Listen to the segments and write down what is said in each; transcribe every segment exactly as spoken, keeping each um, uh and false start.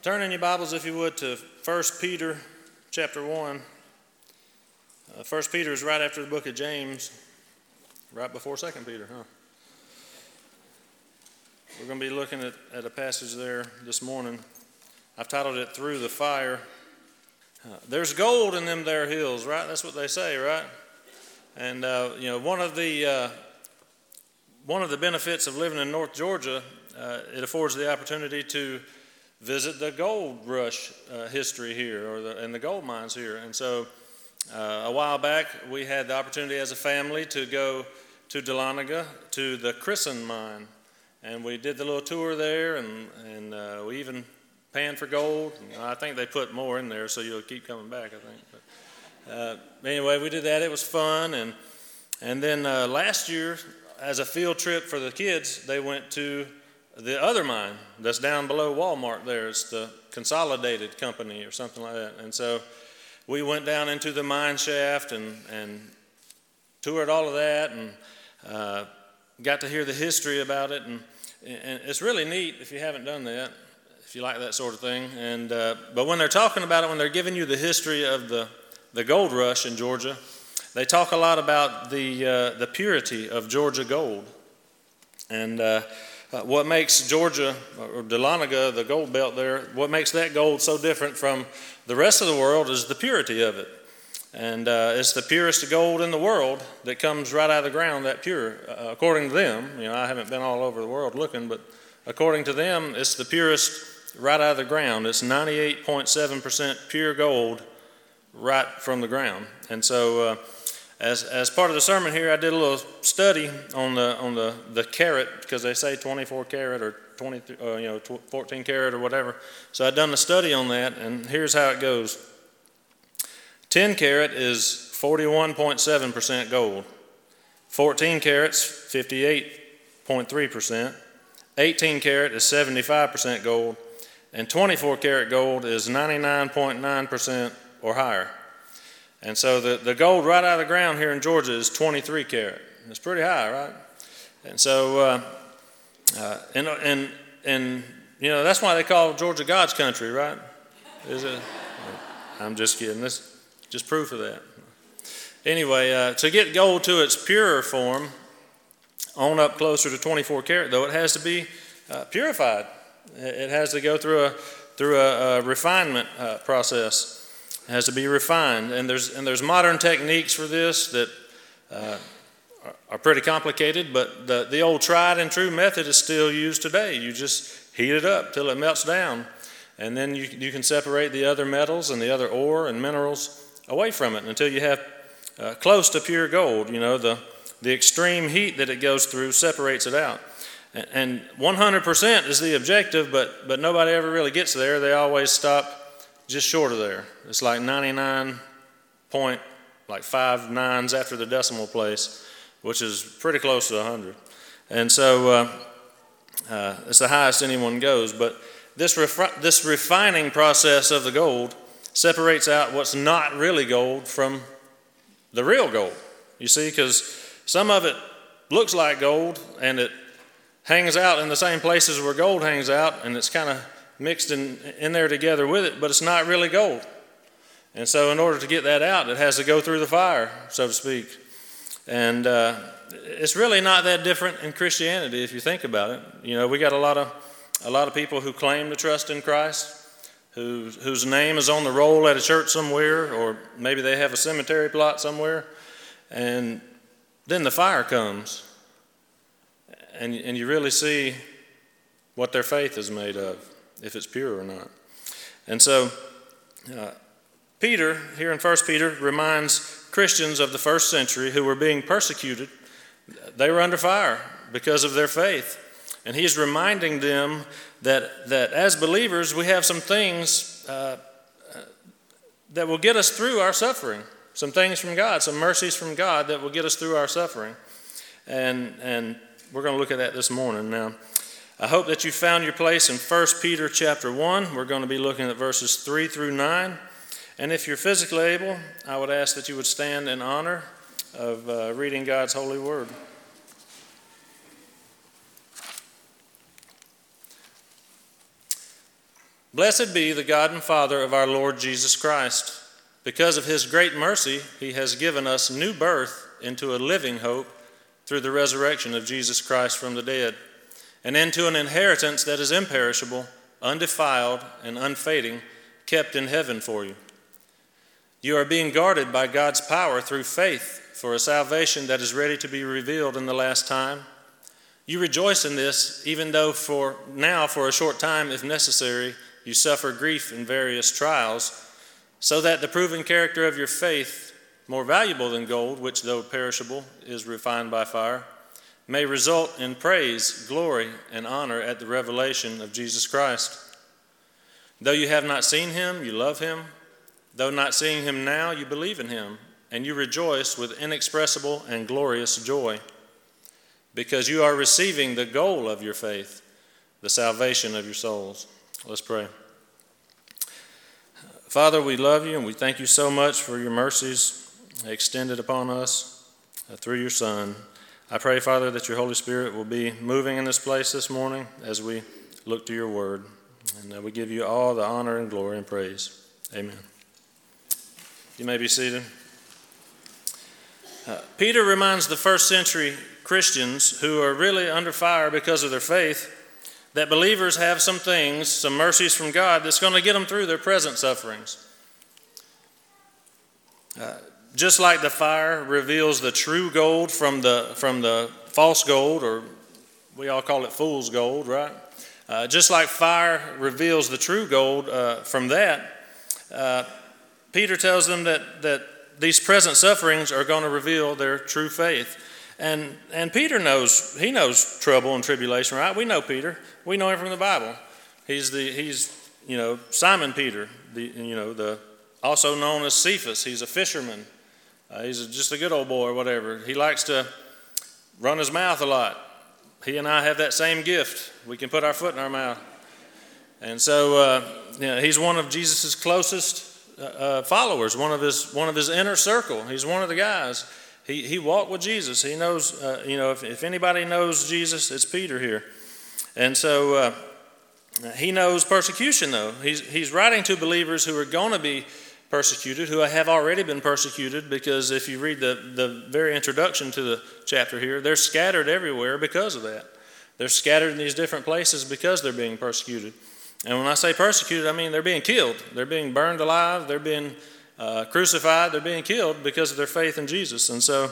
Turn in your Bibles, if you would, to First Peter chapter one. Uh, First Peter is right after the book of James, right before Second Peter, huh? We're going to be looking at, at a passage there this morning. I've titled it, Through the Fire. Uh, there's gold in them there hills, right? That's what they say, right? And, uh, you know, one of the uh, one of the benefits of living in North Georgia, uh, it affords the opportunity to visit the gold rush uh, history here, or the, and the gold mines here. And so uh, a while back, we had the opportunity as a family to go to Dahlonega to the Crescent mine. And we did the little tour there, and, and uh, we even panned for gold. And I think they put more in there, so you'll keep coming back, I think. But, uh, anyway, we did that. It was fun. And, and then uh, last year, as a field trip for the kids, they went to the other mine that's down below Walmart there. It's the Consolidated Company or something like that. And so we went down into the mine shaft and, and toured all of that and uh, got to hear the history about it. And, and it's really neat if you haven't done that, if you like that sort of thing. And uh, but when they're talking about it, when they're giving you the history of the, the gold rush in Georgia, they talk a lot about the, uh, the purity of Georgia gold. And uh, Uh, what makes Georgia, or Dahlonega, the gold belt there, what makes that gold so different from the rest of the world is the purity of it. And uh, it's the purest gold in the world that comes right out of the ground, that pure. Uh, according to them, you know, I haven't been all over the world looking, but according to them, it's the purest right out of the ground. It's ninety-eight point seven percent pure gold right from the ground. And so uh, As as part of the sermon here, I did a little study on the on the, the carat, because they say twenty-four carat or twenty, uh, you know, fourteen carat or whatever. So I've done a study on that, and here's how it goes. ten carat is forty-one point seven percent gold. fourteen carats, fifty-eight point three percent. eighteen carat is seventy-five percent gold, and twenty-four carat gold is ninety-nine point nine percent or higher. And so the, the gold right out of the ground here in Georgia is twenty-three carat. It's pretty high, right? And so, uh, uh, and, and, and, you know, that's why they call Georgia God's country, right? Is it? I'm just kidding. That's just proof of that. Anyway, uh, to get gold to its purer form, on up closer to twenty-four carat, though, it has to be uh, purified. It has to go through a, through a, a refinement uh, process. It has to be refined, and there's and there's modern techniques for this that uh, are, are pretty complicated, but the, the old tried and true method is still used today. You just heat it up till it melts down, and then you you can separate the other metals and the other ore and minerals away from it until you have uh, close to pure gold. You know, the the extreme heat that it goes through separates it out, and, and one hundred percent is the objective, but but nobody ever really gets there. They always stop just short of there. It's like ninety-nine point, like five nines after the decimal place, which is pretty close to one hundred. And so uh, uh, it's the highest anyone goes. But this refi- this refining process of the gold separates out what's not really gold from the real gold. You see, because some of it looks like gold and it hangs out in the same places where gold hangs out, and it's kind of mixed in, in there together with it, but it's not really gold. And so in order to get that out, it has to go through the fire, so to speak. And uh, it's really not that different in Christianity if you think about it. You know, we got a lot of a lot of people who claim to trust in Christ, who, whose name is on the roll at a church somewhere, or maybe they have a cemetery plot somewhere, and then the fire comes, and, and you really see what their faith is made of, if it's pure or not. And so uh, Peter, here in First Peter, reminds Christians of the first century who were being persecuted. They were under fire because of their faith. And he's reminding them that, that as believers, we have some things uh, that will get us through our suffering. Some things from God, some mercies from God that will get us through our suffering. And, and we're going to look at that this morning. Now, I hope that you found your place in First Peter chapter one. We're going to be looking at verses three through nine. And if you're physically able, I would ask that you would stand in honor of uh, reading God's holy word. Blessed be the God and Father of our Lord Jesus Christ. Because of his great mercy, he has given us new birth into a living hope through the resurrection of Jesus Christ from the dead, and into an inheritance that is imperishable, undefiled, and unfading, kept in heaven for you. You are being guarded by God's power through faith for a salvation that is ready to be revealed in the last time. You rejoice in this, even though for now, for a short time, if necessary, you suffer grief in various trials, so that the proven character of your faith, more valuable than gold, which though perishable is refined by fire, may result in praise, glory, and honor at the revelation of Jesus Christ. Though you have not seen him, you love him. Though not seeing him now, you believe in him, and you rejoice with inexpressible and glorious joy, because you are receiving the goal of your faith, the salvation of your souls. Let's pray. Father, we love you, and we thank you so much for your mercies extended upon us through your Son. I pray, Father, that your Holy Spirit will be moving in this place this morning as we look to your word. And we give you all the honor and glory and praise. Amen. You may be seated. Uh, Peter reminds the first century Christians who are really under fire because of their faith that believers have some things, some mercies from God that's going to get them through their present sufferings. Uh, just like the fire reveals the true gold from the from the false gold, or we all call it fool's gold, right? Uh, just like fire reveals the true gold uh, from that, uh, Peter tells them that, that these present sufferings are going to reveal their true faith. And and Peter knows, he knows trouble and tribulation, right? We know Peter. We know him from the Bible. He's the he's you know Simon Peter, the you know the also known as Cephas. He's a fisherman. Uh, he's just a good old boy or whatever. He likes to run his mouth a lot. He and I have that same gift. We can put our foot in our mouth. And so uh, you know, he's one of Jesus' closest uh, followers, one of his one of his inner circle. He's one of the guys. He he walked with Jesus. He knows, uh, you know, if, if anybody knows Jesus, it's Peter here. And so uh, he knows persecution, though. He's he's writing to believers who are going to be persecuted, who have already been persecuted, because if you read the, the very introduction to the chapter here, they're scattered everywhere because of that. They're scattered in these different places because they're being persecuted. And when I say persecuted, I mean they're being killed. They're being burned alive. They're being uh, crucified. They're being killed because of their faith in Jesus. And so,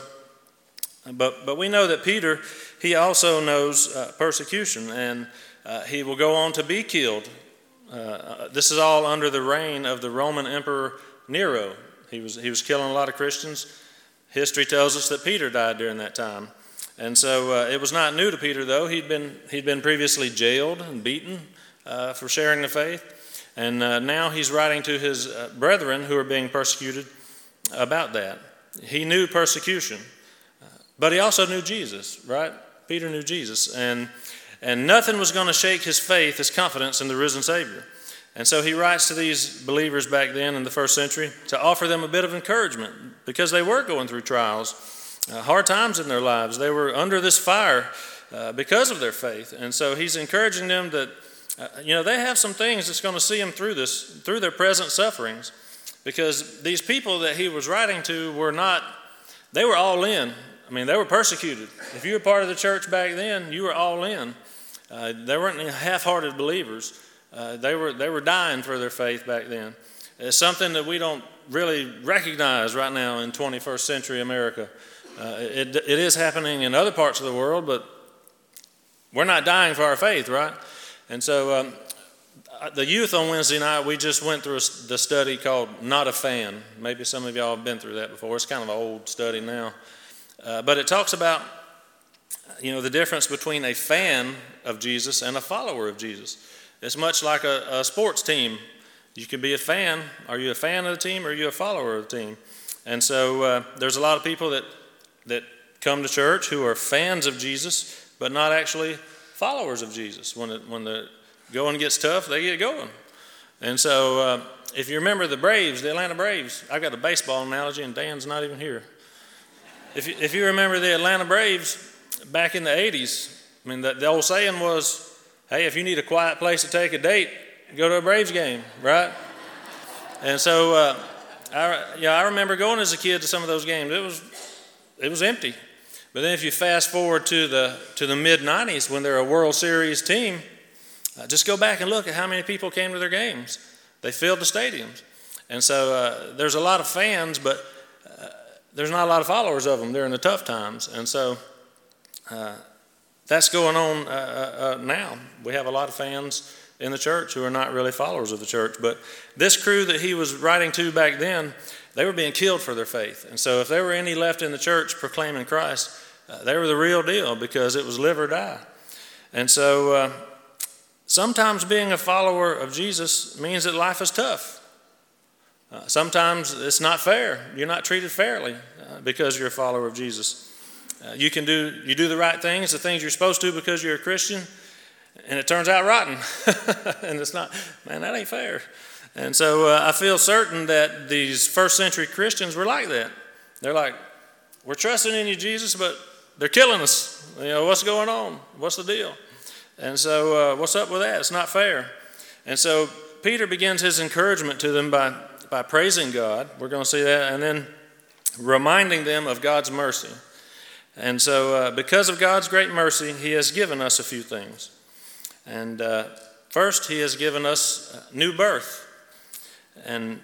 but but we know that Peter, he also knows uh, persecution, and uh, he will go on to be killed. Uh, this is all under the reign of the Roman Emperor Nero. He was he was killing a lot of Christians. History tells us that Peter died during that time, and so uh, it was not new to Peter, though. He'd been he'd been previously jailed and beaten uh, for sharing the faith, and uh, now he's writing to his uh, brethren who are being persecuted about that. He knew persecution, but he also knew Jesus, right? Peter knew Jesus, and and nothing was going to shake his faith, his confidence in the risen Savior. And so he writes to these believers back then in the first century to offer them a bit of encouragement, because they were going through trials, uh, hard times in their lives. They were under this fire uh, because of their faith. And so he's encouraging them that, uh, you know, they have some things that's going to see them through this, through their present sufferings, because these people that he was writing to were not, they were all in. I mean, they were persecuted. If you were part of the church back then, you were all in. Uh, they weren't half-hearted believers. Uh, they were they were dying for their faith back then. It's something that we don't really recognize right now in twenty-first century America. Uh, it it is happening in other parts of the world, but we're not dying for our faith, right? And so um, the youth on Wednesday night, we just went through a, the study called Not a Fan. Maybe some of y'all have been through that before. It's kind of an old study now. Uh, but it talks about, you know, the difference between a fan of Jesus and a follower of Jesus. It's much like a, a sports team. You can be a fan. Are you a fan of the team, or are you a follower of the team? And so uh, there's a lot of people that that come to church who are fans of Jesus, but not actually followers of Jesus. When it, when the going gets tough, they get going. And so uh, if you remember the Braves, the Atlanta Braves, I've got a baseball analogy, and Dan's not even here. If you, if you remember the Atlanta Braves back in the eighties, I mean, the, the old saying was, hey, if you need a quiet place to take a date, go to a Braves game, right? And so, uh, I, yeah, I remember going as a kid to some of those games. It was, it was empty. But then if you fast forward to the to the mid nineties when they're a World Series team, uh, just go back and look at how many people came to their games. They filled the stadiums. And so uh, there's a lot of fans, but uh, there's not a lot of followers of them during the tough times. And so uh, that's going on uh, uh, now. We have a lot of fans in the church who are not really followers of the church. But this crew that he was writing to back then, they were being killed for their faith. And so if there were any left in the church proclaiming Christ, uh, they were the real deal, because it was live or die. And so uh, sometimes being a follower of Jesus means that life is tough. Uh, sometimes it's not fair. You're not treated fairly uh, because you're a follower of Jesus. Uh, you can do you do the right things, the things you're supposed to because you're a Christian, and it turns out rotten. And it's not, man, that ain't fair. And so uh, I feel certain that these first century Christians were like that. They're like, we're trusting in you, Jesus, but they're killing us. You know, what's going on? What's the deal? And so uh, what's up with that? It's not fair. And so Peter begins his encouragement to them by, by praising God. We're going to see that. And then reminding them of God's mercy. And so uh, because of God's great mercy, he has given us a few things. And uh, first, he has given us new birth. And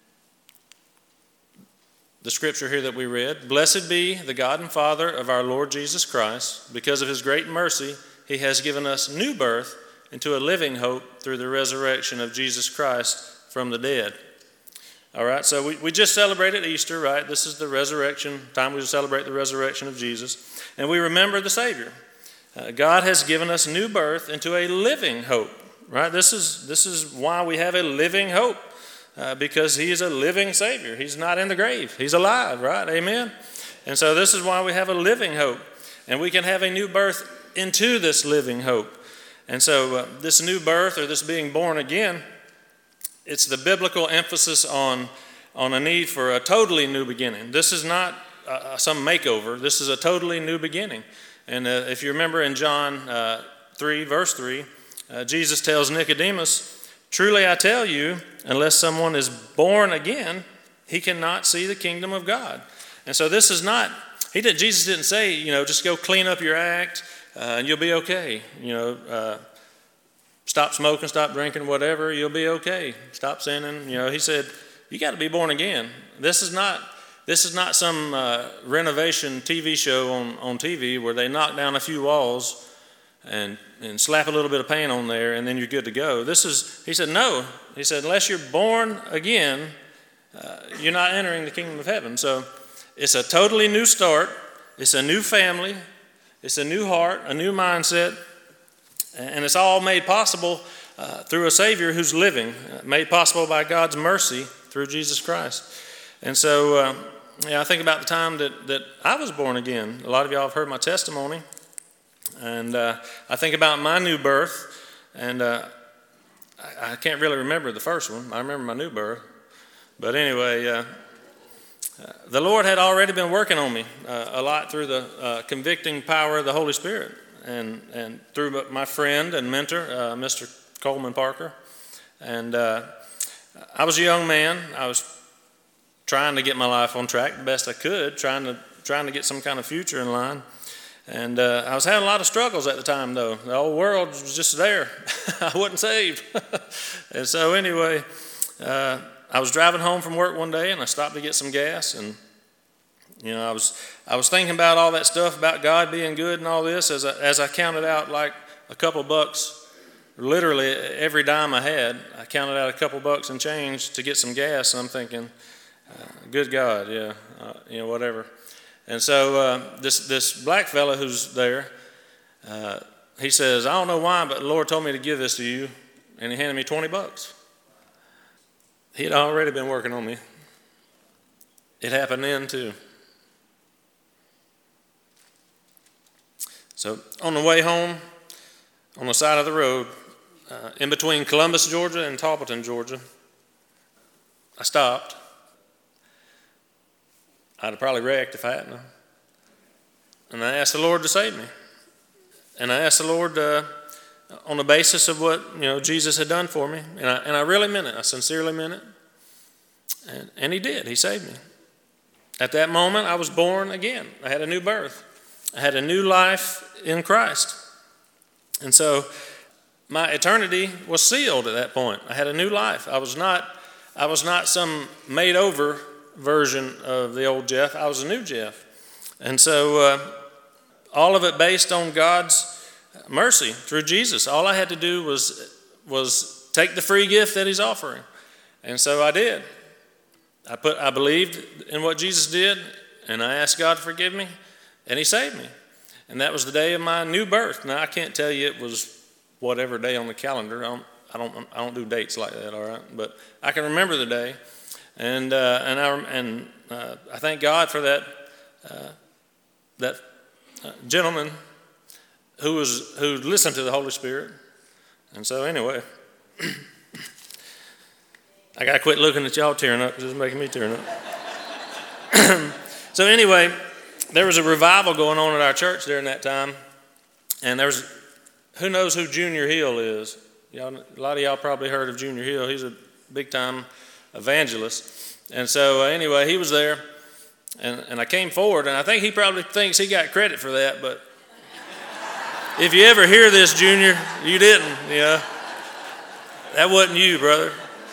the scripture here that we read, blessed be the God and Father of our Lord Jesus Christ. Because of his great mercy, he has given us new birth into a living hope through the resurrection of Jesus Christ from the dead. All right, so we, we just celebrated Easter, right? This is the resurrection, time we celebrate the resurrection of Jesus. And we remember the Savior. Uh, God has given us new birth into a living hope, right? This is, this is why we have a living hope. Uh, because he is a living Savior. He's not in the grave. He's alive, right? Amen? And so this is why we have a living hope. And we can have a new birth into this living hope. And so uh, this new birth, or this being born again, it's the biblical emphasis on, on a need for a totally new beginning. This is not uh, some makeover. This is a totally new beginning. And uh, if you remember in John uh, three, verse three, uh, Jesus tells Nicodemus, truly I tell you, unless someone is born again, he cannot see the kingdom of God. And so this is not, he did, Jesus didn't say, you know, just go clean up your act uh, and you'll be okay. You know, uh, stop smoking, stop drinking, whatever, you'll be okay. Stop sinning. You know, he said, you got to be born again. This is not, this is not some uh, renovation T V show on, on T V where they knock down a few walls and and slap a little bit of paint on there, and then you're good to go. This is, he said, no. He said, unless you're born again, uh, you're not entering the kingdom of heaven. So it's a totally new start. It's a new family. It's a new heart, a new mindset. And it's all made possible uh, through a Savior who's living, uh, made possible by God's mercy through Jesus Christ. And so uh, yeah, I think about the time that, that I was born again. A lot of y'all have heard my testimony. And uh, I think about my new birth, and uh, I, I can't really remember the first one. I remember my new birth. But anyway, uh, uh, the Lord had already been working on me uh, a lot through the uh, convicting power of the Holy Spirit, and, and through my friend and mentor, uh, Mister Coleman Parker. And uh, I was a young man. I was trying to get my life on track the best I could, trying to trying to get some kind of future in line. And uh, I was having a lot of struggles at the time, though. The whole world was just there. I wasn't saved. And so anyway, uh, I was driving home from work one day, and I stopped to get some gas. And, you know, I was I was thinking about all that stuff about God being good and all this as I, as I counted out like a couple bucks, literally every dime I had. I counted out a couple bucks and change to get some gas, and I'm thinking, uh, good God, yeah, uh, you know, whatever. And so uh, this this black fella who's there, uh, he says, I don't know why, but the Lord told me to give this to you, and he handed me twenty bucks. He'd already been working on me. It happened then too. So on the way home, on the side of the road, uh, in between Columbus, Georgia and Tarleton, Georgia, I stopped. I'd have probably wrecked if I hadn't. And I asked the Lord to save me. And I asked the Lord to, on the basis of what, you know, Jesus had done for me. And I, and I really meant it. I sincerely meant it. And, and he did. He saved me. At that moment, I was born again. I had a new birth. I had a new life in Christ. And so my eternity was sealed at that point. I had a new life. I was not, I was not some made over version of the old Jeff. I was a new Jeff. And so uh, all of it based on God's mercy through Jesus. All I had to do was, was take the free gift that he's offering. And so I did. I put, I believed in what Jesus did, and I asked God to forgive me, and he saved me. And that was the day of my new birth. Now, I can't tell you it was whatever day on the calendar. I don't, I don't, I don't do dates like that, all right? But I can remember the day, and uh, and I and uh, I thank God for that uh, that uh, gentleman who was who listened to the Holy Spirit. And so, anyway, I got to quit looking at y'all tearing up because it's making me tearing up. So, anyway. There was a revival going on at our church during that time, and there was, who knows who Junior Hill is? Y'all, a lot of y'all probably heard of Junior Hill. He's a big-time evangelist. And so uh, anyway, he was there, and, and I came forward, and I think he probably thinks he got credit for that, but if you ever hear this, Junior, you didn't, you know. That wasn't you, brother.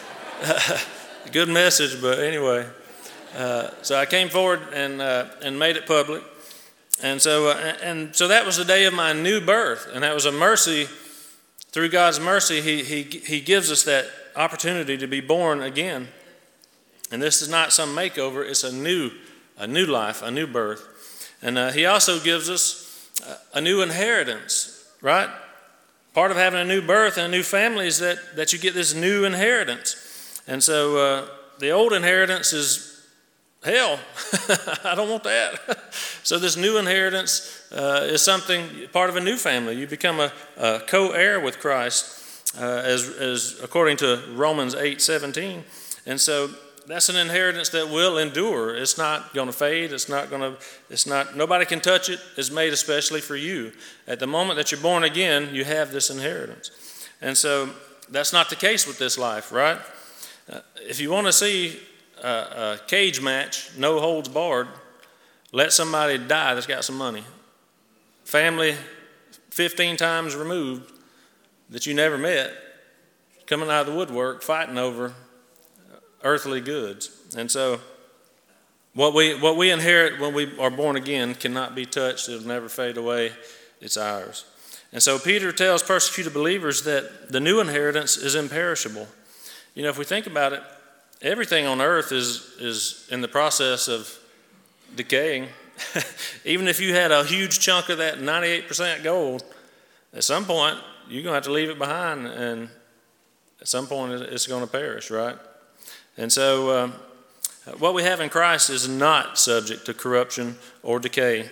Good message, but anyway. Uh, so I came forward and uh, and made it public, and so uh, and so that was the day of my new birth, and that was a mercy. Through God's mercy, he he he gives us that opportunity to be born again, and this is not some makeover; it's a new a new life, a new birth, and uh, he also gives us a new inheritance. Right, part of having a new birth and a new family is that that you get this new inheritance, and so uh, the old inheritance is. Hell, I don't want that. So this new inheritance uh, is something, part of a new family. You become a, a co-heir with Christ, uh, as, as according to Romans eight seventeen. And so that's an inheritance that will endure. It's not going to fade. It's not going to, it's not, nobody can touch it. It's made especially for you. At the moment that you're born again, you have this inheritance. And so that's not the case with this life, right? Uh, if you want to see Uh, a cage match, no holds barred, let somebody die that's got some money. Family fifteen times removed that you never met, coming out of the woodwork, fighting over earthly goods. And so what we what we inherit when we are born again cannot be touched. It'll never fade away. It's ours. And so Peter tells persecuted believers that the new inheritance is imperishable. You know, if we think about it, everything on earth is is in the process of decaying. Even if you had a huge chunk of that ninety-eight percent gold, at some point you're going to have to leave it behind, and at some point it's going to perish, right? And so um, what we have in Christ is not subject to corruption or decay.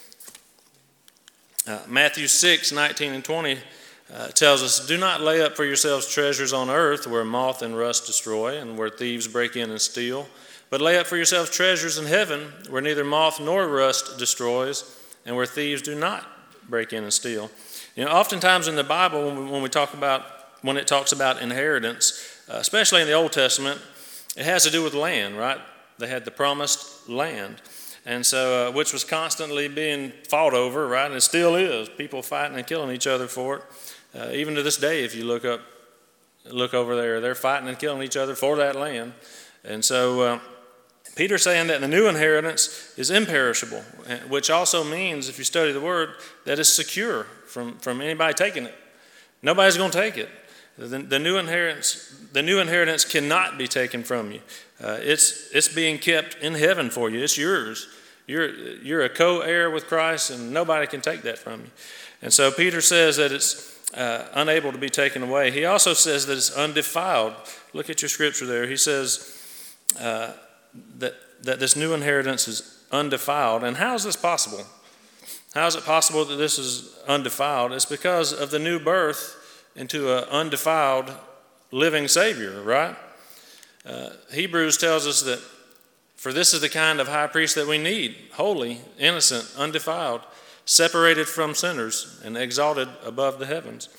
Uh, Matthew six nineteen and twenty Uh, tells us, do not lay up for yourselves treasures on earth where moth and rust destroy and where thieves break in and steal, but lay up for yourselves treasures in heaven where neither moth nor rust destroys and where thieves do not break in and steal. You know, oftentimes in the Bible, when we, when we talk about, when it talks about inheritance, uh, especially in the Old Testament, it has to do with land, right? They had the promised land. And so, uh, which was constantly being fought over, right? And it still is. People fighting and killing each other for it. Uh, even to this day, if you look up, look over there, they're fighting and killing each other for that land. And so uh, Peter's saying that the new inheritance is imperishable, which also means, if you study the word, that it's secure from, from anybody taking it. Nobody's going to take it. The, the new inheritance, the new inheritance cannot be taken from you. Uh, it's it's being kept in heaven for you. It's yours. You're you're a co-heir with Christ, and nobody can take that from you. And so Peter says that it's Uh, unable to be taken away. He also says that it's undefiled. Look at your scripture there. He says uh, that, that this new inheritance is undefiled. And how is this possible? How is it possible that this is undefiled? It's because of the new birth into an undefiled living Savior, right? Uh, Hebrews tells us that for this is the kind of high priest that we need, holy, innocent, undefiled, separated from sinners and exalted above the heavens.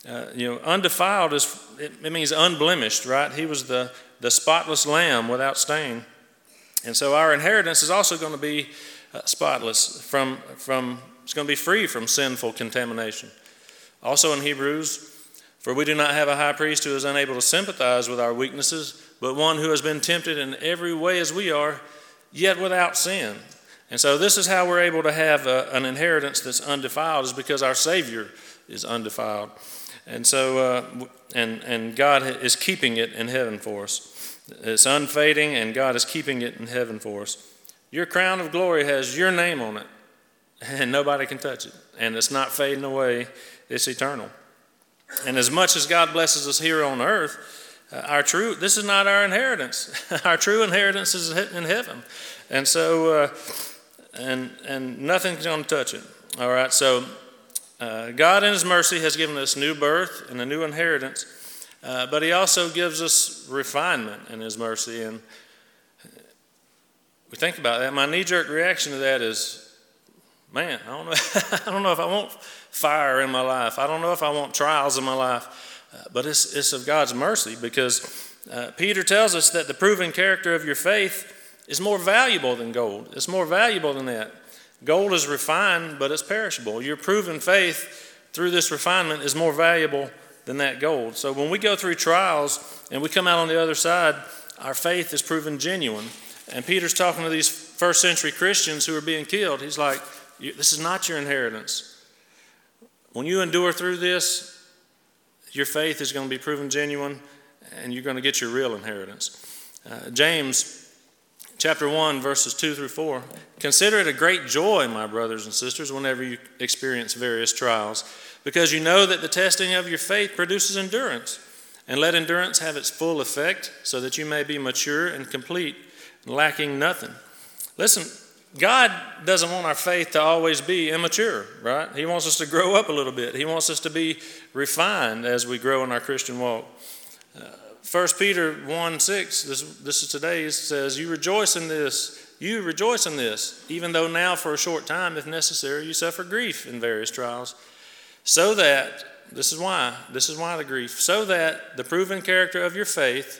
Uh, you know, undefiled is it, it means unblemished, right? He was the the spotless lamb without stain, and so our inheritance is also going to be uh, spotless from from. It's going to be free from sinful contamination. Also in Hebrews, for we do not have a high priest who is unable to sympathize with our weaknesses, but one who has been tempted in every way as we are, yet without sin. And so this is how we're able to have a, an inheritance that's undefiled, is because our Savior is undefiled. And so, uh, and, and God is keeping it in heaven for us. It's unfading, and God is keeping it in heaven for us. Your crown of glory has your name on it, and nobody can touch it. And it's not fading away. It's eternal. And as much as God blesses us here on earth, uh, our true, this is not our inheritance. Our true inheritance is in heaven. And so, uh, and and nothing's going to touch it. All right, so uh, God in his mercy has given us new birth and a new inheritance, uh, but he also gives us refinement in his mercy. And we think about that. My knee-jerk reaction to that is, man, I don't know. I don't know if I want fire in my life. I don't know if I want trials in my life. Uh, but it's it's of God's mercy, because uh, Peter tells us that the proven character of your faith is more valuable than gold. It's more valuable than that. Gold is refined, but it's perishable. Your proven faith through this refinement is more valuable than that gold. So when we go through trials and we come out on the other side, our faith is proven genuine. And Peter's talking to these first century Christians who are being killed. He's like, this is not your inheritance. When you endure through this, your faith is going to be proven genuine, and you're going to get your real inheritance. Uh, James chapter one, verses two through four. Consider it a great joy, my brothers and sisters, whenever you experience various trials, because you know that the testing of your faith produces endurance. And let endurance have its full effect, so that you may be mature and complete, lacking nothing. Listen, God doesn't want our faith to always be immature, right? He wants us to grow up a little bit. He wants us to be refined as we grow in our Christian walk. Uh, First Peter one six, this, this is today's, says, you rejoice in this, you rejoice in this, even though now for a short time, if necessary, you suffer grief in various trials, so that, this is why, this is why the grief, so that the proven character of your faith,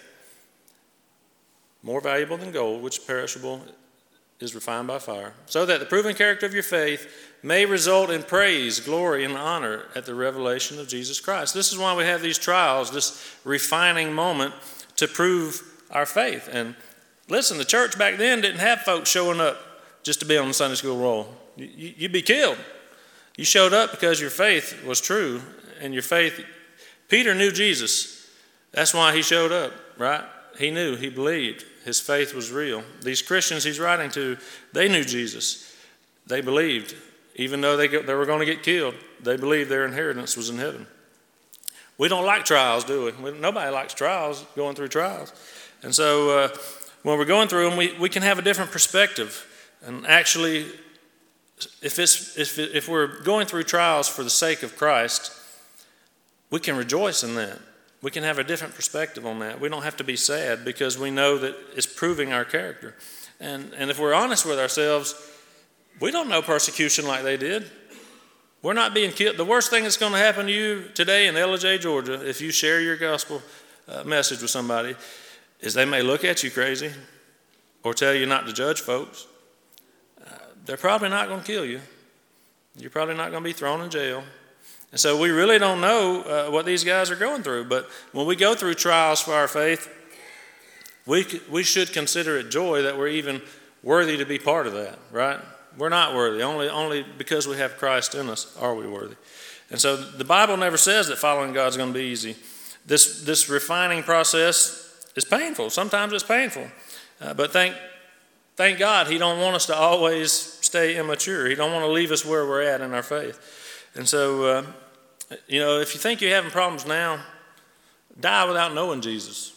more valuable than gold, which perishable is refined by fire, so that the proven character of your faith may result in praise, glory, and honor at the revelation of Jesus Christ. This is why we have these trials, this refining moment to prove our faith. And listen, the church back then didn't have folks showing up just to be on the Sunday school roll. You'd be killed. You showed up because your faith was true, and your faith, Peter knew Jesus. That's why he showed up, right? He knew, he believed. His faith was real. These Christians he's writing to, they knew Jesus. They believed. Even though they, they were going to get killed, they believed their inheritance was in heaven. We don't like trials, do we? we nobody likes trials, going through trials. And so uh, when we're going through them, we, we can have a different perspective. And actually, if, it's, if, if we're going through trials for the sake of Christ, we can rejoice in that. We can have a different perspective on that. We don't have to be sad, because we know that it's proving our character. And, and if we're honest with ourselves, we don't know persecution like they did. We're not being killed. The worst thing that's going to happen to you today in L A J, Georgia, if you share your gospel uh, message with somebody, is they may look at you crazy or tell you not to judge folks. Uh, they're probably not going to kill you. You're probably not going to be thrown in jail. And so we really don't know uh, what these guys are going through. But when we go through trials for our faith, we we should consider it joy that we're even worthy to be part of that, right? We're not worthy. Only, only because we have Christ in us are we worthy. And so the Bible never says that following God is going to be easy. This, this refining process is painful. Sometimes it's painful. Uh, but thank, thank God he don't want us to always stay immature. He don't want to leave us where we're at in our faith. And so, uh, you know, if you think you're having problems now, die without knowing Jesus.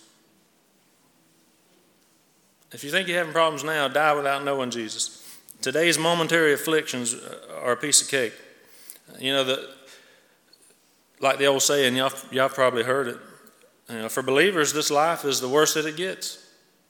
If you think you're having problems now, die without knowing Jesus. Today's momentary afflictions are a piece of cake. You know, the, like the old saying, y'all, y'all probably heard it. You know, for believers, this life is the worst that it gets.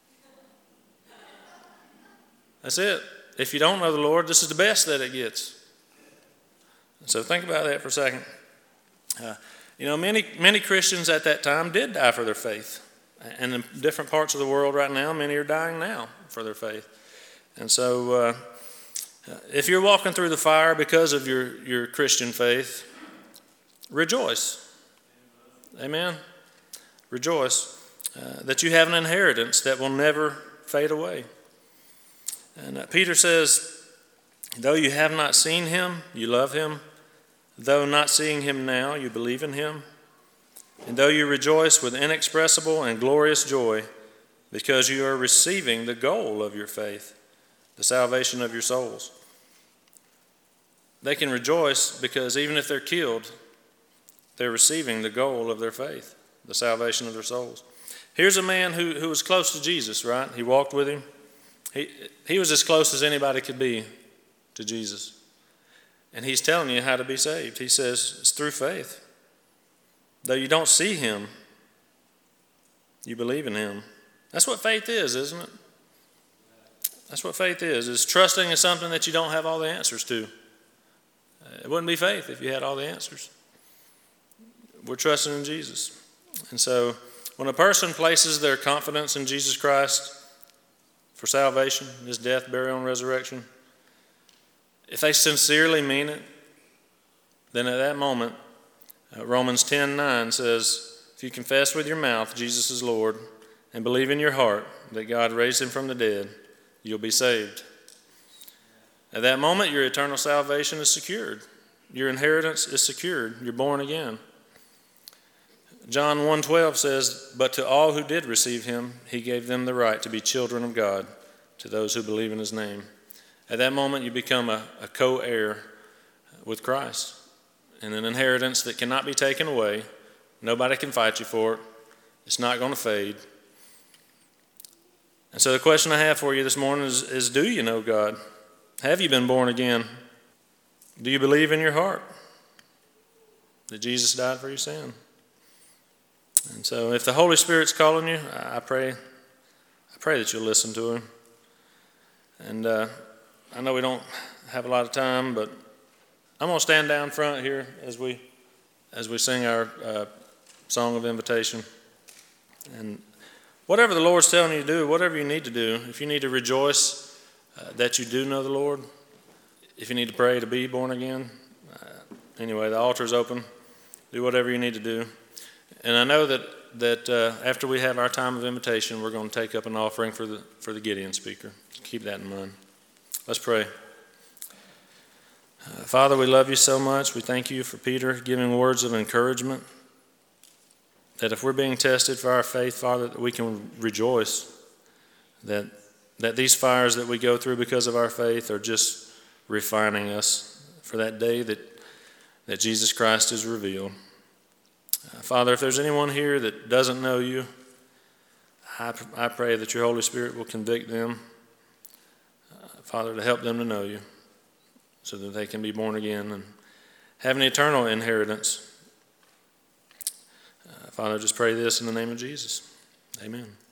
That's it. If you don't know the Lord, this is the best that it gets. So think about that for a second. Uh, You know, many, many Christians at that time did die for their faith. And in different parts of the world right now, many are dying now for their faith. And so uh, if you're walking through the fire because of your, your Christian faith, rejoice. Amen? Rejoice uh, that you have an inheritance that will never fade away. And uh, Peter says, though you have not seen him, you love him. Though not seeing him now, you believe in him. And though you rejoice with inexpressible and glorious joy, because you are receiving the goal of your faith, the salvation of your souls. They can rejoice because even if they're killed, they're receiving the goal of their faith, the salvation of their souls. Here's a man who, who was close to Jesus, right? He walked with him. He, he was as close as anybody could be to Jesus. And he's telling you how to be saved. He says it's through faith. Though you don't see him, you believe in him. That's what faith is, isn't it? That's what faith is, is trusting in something that you don't have all the answers to. It wouldn't be faith if you had all the answers. We're trusting in Jesus. And so when a person places their confidence in Jesus Christ for salvation, his death, burial, and resurrection, if they sincerely mean it, then at that moment, uh, Romans ten nine says, if you confess with your mouth Jesus is Lord and believe in your heart that God raised him from the dead, you'll be saved. At that moment, your eternal salvation is secured. Your inheritance is secured. You're born again. John one twelve says, but to all who did receive him, he gave them the right to be children of God, to those who believe in his name. At that moment, you become a, a co-heir with Christ, and an inheritance that cannot be taken away. Nobody can fight you for it. It's not going to fade. And so the question I have for you this morning is, is do you know God? Have you been born again? Do you believe in your heart that Jesus died for your sin? And so if the Holy Spirit's calling you, I pray, I pray that you'll listen to him. And uh, I know we don't have a lot of time, but I'm going to stand down front here as we as we sing our uh, song of invitation. And whatever the Lord's telling you to do, whatever you need to do, if you need to rejoice uh, that you do know the Lord, if you need to pray to be born again, uh, anyway, the altar's open. Do whatever you need to do. And I know that that uh, after we have our time of invitation, we're going to take up an offering for the for the Gideon speaker. Keep that in mind. Let's pray. Uh, Father, we love you so much. We thank you for Peter giving words of encouragement. That if we're being tested for our faith, Father, that we can rejoice. That that these fires that we go through because of our faith are just refining us for that day that that Jesus Christ is revealed. Uh, Father, if there's anyone here that doesn't know you, I, I pray that your Holy Spirit will convict them, uh, Father, to help them to know you so that they can be born again and have an eternal inheritance. Uh, Father, I just pray this in the name of Jesus. Amen.